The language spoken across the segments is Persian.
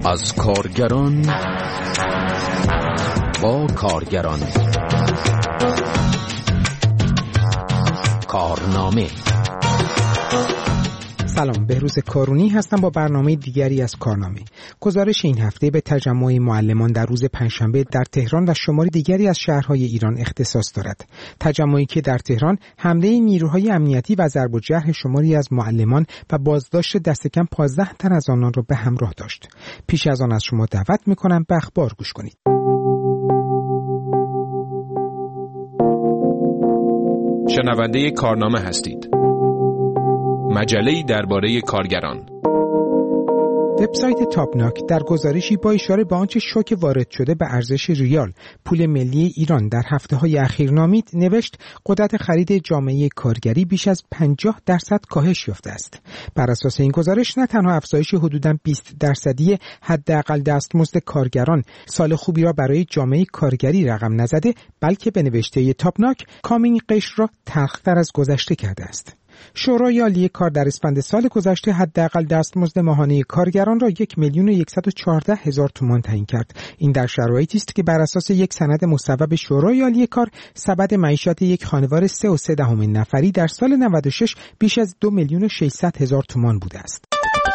از کارگران با کارگران. کارنامه. سلام، بهروز کارونی هستم با برنامه دیگری از کارنامه. گزارش این هفته به تجمع معلمان در روز پنجشنبه در تهران و شماری دیگری از شهرهای ایران اختصاص دارد. تجمعی که در تهران حمله نیروهای امنیتی و ضرب و جرح شماری از معلمان و بازداشت دست کم 15 تن از آنان را به همراه داشت. پیش از آن از شما دعوت می‌کنم به اخبار گوش کنید. شنونده کارنامه هستید. مجله‌ای درباره کارگران. وبسایت تاپناک در گزارشی با اشاره به آنچه شوک وارد شده به ارزش ریال، پول ملی ایران در هفته‌های اخیر نامید، نوشت قدرت خرید جامعه کارگری بیش از 50% کاهش یافته است. بر اساس این گزارش نه تنها افزایش حدوداً 20% حداقل دستمزد کارگران سال خوبی را برای جامعه کارگری رقم نزده، بلکه به نوشته تاپناک کامین قشر را تلخ‌تر از گذشته کرده است. شورای عالی کار در اسفند سال گذشته حداقل دستمزد ماهانه کارگران را 1,114,000 تومان تعیین کرد. این در شرایطی است که بر اساس یک سند مصوب شورای عالی کار، سبد معیشت یک خانوار 3.3 نفری در سال 96 بیش از 2,600,000 تومان بوده است.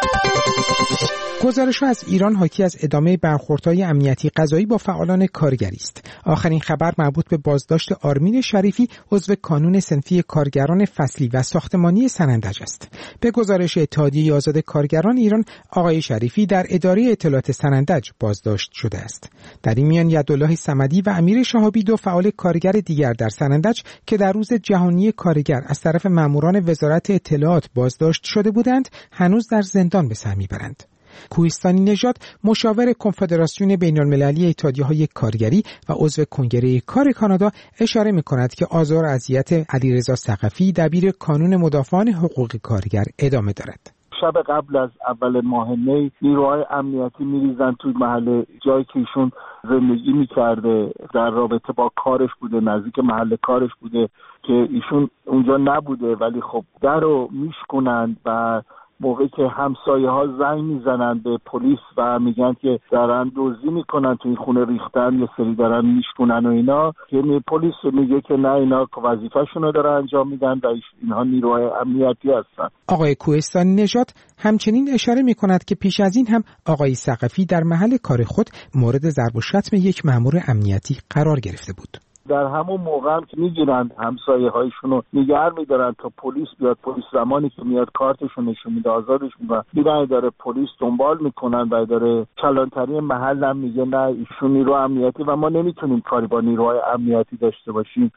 گزارش‌ها از ایران حاکی از ادامه برخوردهای امنیتی قضایی با فعالان کارگری است. آخرین خبر مربوط به بازداشت آرمین شریفی، عضو کانون صنفی کارگران فصلی و ساختمانی سنندج است. به گزارش اتحادیه آزاد کارگران ایران، آقای شریفی در اداره اطلاعات سنندج بازداشت شده است. در این میان یدالله صمدی و امیر شهابی، دو فعال کارگر دیگر در سنندج که در روز جهانی کارگر از طرف ماموران وزارت اطلاعات بازداشت شده بودند، هنوز در زندان به سر میبرند. کوهستانی نژاد، مشاور کنفدراسیون بین‌المللی اتحادیه‌های کارگری و عضو کنگره کار کانادا، اشاره می‌کند که آزار و اذیت علیرضا ثقفی، دبیر کانون مدافعان حقوق کارگر، ادامه دارد. شب قبل از اول ماه می نیروهای امنیتی میریزن توی محل جایی که ایشون زندگی میکرده، در رابطه با کارش بوده، نزدیک محل کارش بوده که ایشون اونجا نبوده، ولی خب در رو میشکنند و موقعی که همسایه ها زنگ میزنن به پلیس و میگن که دارن دزدی میکنن توی خونه ریختن، یه سری دارن میشکنن و اینا، که پلیس میگه که نه، اینا وظیفه‌شون رو دارن انجام میدن و اینها نیروهای امنیتی هستن. آقای کوهستانی نژاد همچنین اشاره میکند که پیش از این هم آقای ثقفی در محل کار خود مورد ضرب و شتم یک مأمور امنیتی قرار گرفته بود. در همون موقع هم که میگیرن همسایه هایشون رو نگه میدارن تا پلیس بیاد. پلیس زمانی که میاد کارتشون نشون میده، آزادش میکنن، میرن داره پلیس دنبال میکنن و داره کلانتری محل هم میگه نه ایشون نیرو امنیتی و ما نمیتونیم کاری با نیروهای امنیتی داشته باشیم.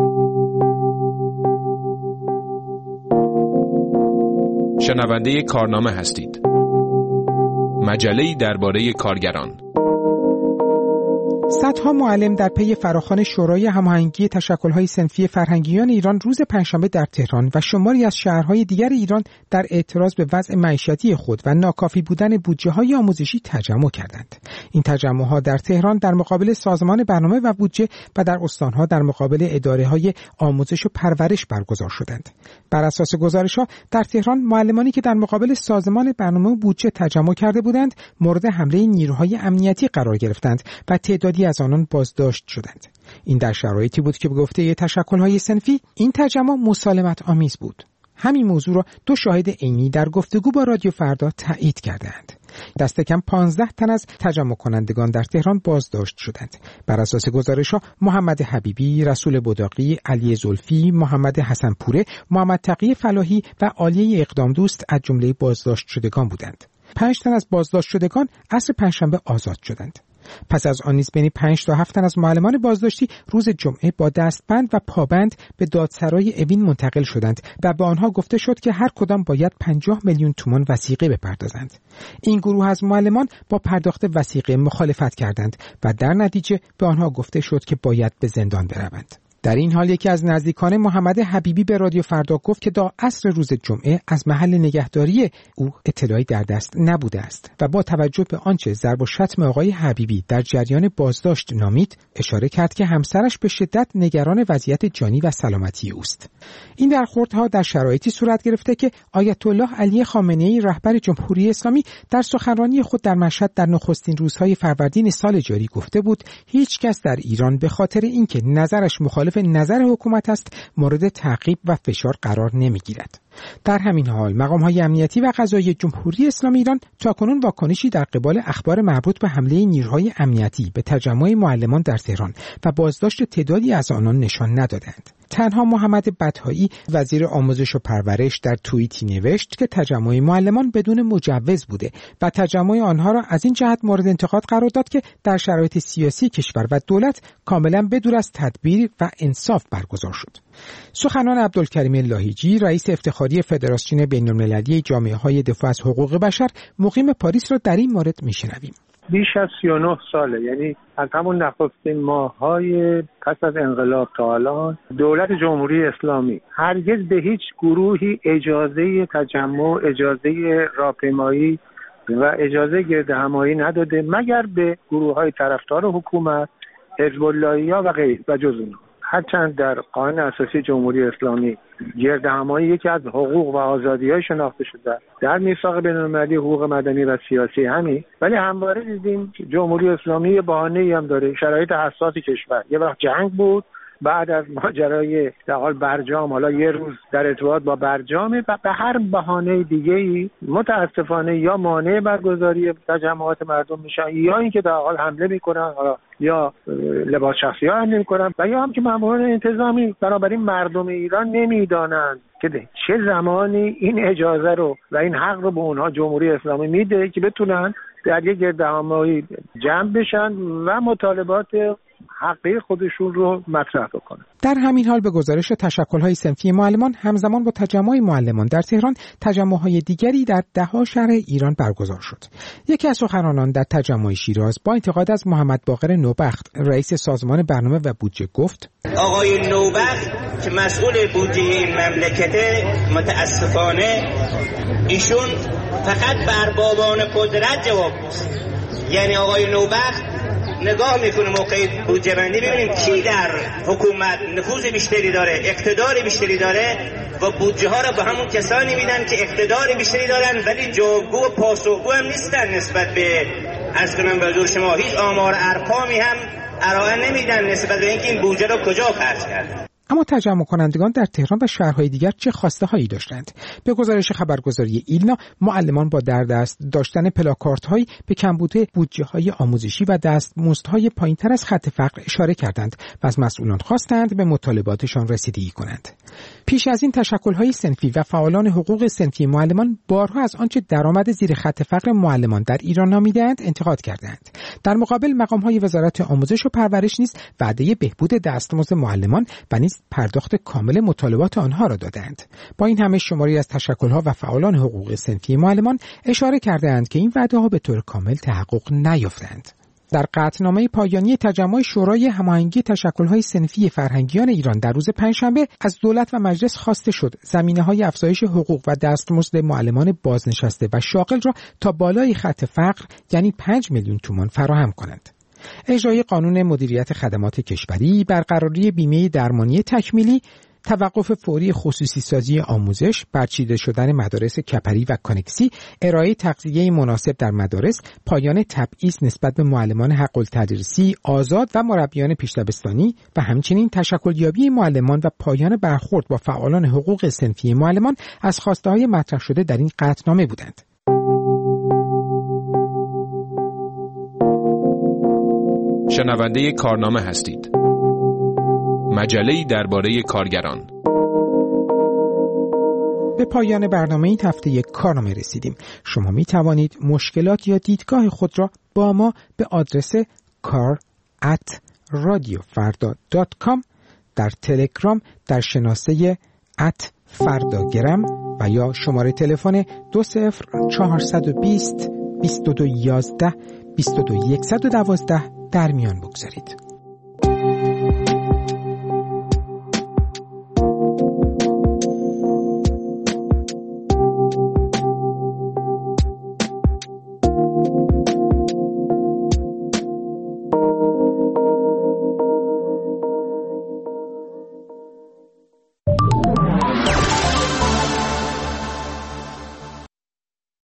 شنونده کارنامه هستید. مجله‌ای درباره کارگران. صدها معلم در پی فراخوان شورای هماهنگی تشکل‌های صنفی فرهنگیان ایران روز پنجشنبه در تهران و شماری از شهرهای دیگر ایران در اعتراض به وضع معیشتی خود و ناکافی بودن بودجه‌های آموزشی تجمع کردند. این تجمع‌ها در تهران در مقابل سازمان برنامه و بودجه و در استان‌ها در مقابل اداره‌های آموزش و پرورش برگزار شدند. بر اساس گزارش‌ها در تهران، معلمانی که در مقابل سازمان برنامه و بودجه تجمع کرده بودند، مورد حمله نیروهای امنیتی قرار گرفتند و تعدادی از آنان بازداشت شدند. این در شرایطی بود که به گفته تشکل‌های صنفی این تجمع مسالمت آمیز بود. همین موضوع را دو شاهد عینی در گفتگو با رادیو فردا تایید کردند. دست کم 15 تن از تجمع کنندگان در تهران بازداشت شدند. بر اساس گزارش‌ها محمد حبیبی، رسول بداقی، علی زلفی، محمد حسن پوره، محمد تقی فلاحی و عالیه اقدام دوست از جمله بازداشت شدگان بودند. 5 تن از بازداشت شدگان عصر پنجشنبه آزاد شدند. پس از آن نیز بین 5 تا 7 تن از معلمان بازداشتی روز جمعه با دستبند و پابند به دادسرای اوین منتقل شدند و به آنها گفته شد که هر کدام باید 50 میلیون تومان وثیقه بپردازند. این گروه از معلمان با پرداخت وثیقه مخالفت کردند و در نتیجه به آنها گفته شد که باید به زندان بروند. در این حال یکی از نزدیکان محمد حبیبی به رادیو فردا گفت که تا عصر روز جمعه از محل نگهداری او اطلاعی در دست نبوده است و با توجه به آنچه ضرب و شتم آقای حبیبی در جریان بازداشت نامید، اشاره کرد که همسرش به شدت نگران وضعیت جانی و سلامتی اوست. این برخوردها در شرایطی صورت گرفته که آیت الله علی خامنه‌ای رهبر جمهوری اسلامی در سخنرانی خود در مشهد در نخستین روزهای فروردین سال جاری گفته بود هیچ کس در ایران به خاطر اینکه نظرش مخالف نظر حکومت است مورد تعقیب و فشار قرار نمیگیرد. در همین حال مقام‌های امنیتی و قضایی جمهوری اسلامی ایران تاکنون واکنشی در قبال اخبار مربوط به حمله نیروهای امنیتی به تجمع معلمان در تهران و بازداشت تعدادی از آنان نشان ندادند. تنها محمد بطحایی وزیر آموزش و پرورش در توییتی نوشت که تجمع معلمان بدون مجوز بوده و تجمع آنها را از این جهت مورد انتقاد قرار داد که در شرایط سیاسی کشور و دولت کاملا بدور از تدبیر و انصاف برگزار شد. سخنان عبدالکریم لاهیجی رئیس افتخاری فدراسیون بین‌المللی جامعه‌های دفاع از حقوق بشر مقیم پاریس را در این مورد میشنویم. بیش از 39 ساله، یعنی از همون نخستین ماه‌های پس از انقلاب تا الان دولت جمهوری اسلامی هرگز به هیچ گروهی اجازه تجمع، اجازه راهپیمایی و اجازه گردهمایی نداده مگر به گروه‌های طرفدار حکومت، حزب اللهی‌ها و غیره و جز اونها. هرچند در قانون اساسی جمهوری اسلامی گردهمایی یکی از حقوق و آزادی‌های شناخته شده در میثاق بین‌المللی حقوق مدنی و سیاسی همین، ولی همواره دیدیم جمهوری اسلامی بهانه‌ای هم داره. شرایط حساس کشور، یه وقت جنگ بود، بعد از ماجرای در حال برجام، حالا یه روز در ارتباط با برجامه و به هر بهانه دیگه‌ای متاسفانه یا مانع برگزاری تجمعات مردم میشن یا اینکه در حال حمله میکنن، یا لباس شخصی ها حمله میکنن و یا هم که ماموران انتظامی. بنابراین مردم ایران نمیدانند که چه زمانی این اجازه رو و این حق رو به اونها جمهوری اسلامی میده که بتونن در یک گردهمایی جمع بشن و مطالبات حقی خودشون رو مطرح بکنن. در همین حال به گزارش تشکل‌های صنفی معلمان همزمان با تجمع معلمان در تهران تجمع‌های دیگری در ده‌ها شهر ایران برگزار شد. یکی از سخنرانان در تجمع شیراز با انتقاد از محمد باقر نوبخت رئیس سازمان برنامه و بودجه گفت: آقای نوبخت که مسئول بودجه این مملکت، متاسفانه ایشون فقط بر بابان قدرت جواب میده. یعنی آقای نوبخت نگاه میکنه موقع بودجه بندی ببینیم کی در حکومت نفوذ بیشتری داره، اقتدار بیشتری داره و بودجه ها رو به همون کسانی میدن که اقتدار بیشتری دارن ولی جوابگو و پاسخگو هم نیستن نسبت به عرض کنم به حضور شما هیچ آمار ارقامی هم ارائه نمیدن نسبت به اینکه این بودجه رو کجا خرج کرد. اما تجمع کنندگان در تهران و شهرهای دیگر چه خواسته هایی داشتند؟ به گزارش خبرگزاری ایلنا معلمان با در دست داشتن پلاکارت هایی به کمبود بودجه های آموزشی و دستمزدهای پایینتر از خط فقر اشاره کردند و از مسئولان خواستند به مطالباتشان رسیدگی کنند. پیش از این تشکل‌های صنفی و فعالان حقوق صنفی معلمان بارها از آنچه درآمد زیر خط فقر معلمان در ایران نامیده‌اند انتقاد کردند. در مقابل مقام‌های وزارت آموزش و پرورش نیز وعده بهبود دستمزد معلمان و نیز پرداخت کامل مطالبات آنها را دادند. با این همه شماری از تشکل‌ها و فعالان حقوق صنفی معلمان اشاره کردند که این وعده‌ها به طور کامل تحقق نیافتند. در قطعنامه پایانی تجمع شورای هماهنگی تشکل‌های صنفی فرهنگیان ایران در روز پنجشنبه از دولت و مجلس خواسته شد زمینه‌های افزایش حقوق و دستمزد معلمان بازنشسته و شاغل را تا بالای خط فقر یعنی 5 میلیون تومان فراهم کنند. اجرای قانون مدیریت خدمات کشوری، برقراری بیمه درمانی تکمیلی، توقف فوری خصوصی سازی آموزش، برچیده شدن مدارس کپری و کانکسی، ارائه تغذیه مناسب در مدارس، پایان تبعیض نسبت به معلمان حق التدریسی آزاد و مربیان پیش‌دبستانی و همچنین تشکلیابی معلمان و پایان برخورد با فعالان حقوق صنفی معلمان از خواسته‌های مطرح شده در این قطعنامه بودند. شنونده کارنامه هستید. مجله‌ای درباره کارگران. به پایان برنامه این هفته کارنامه رسیدیم. شما می توانید مشکلات یا دیدگاه خود را با ما به آدرس kar@radiofarda.com در تلگرام در شناسه @فرداگرم و یا شماره تلفن 20420 2211 22112 در میان بگذارید.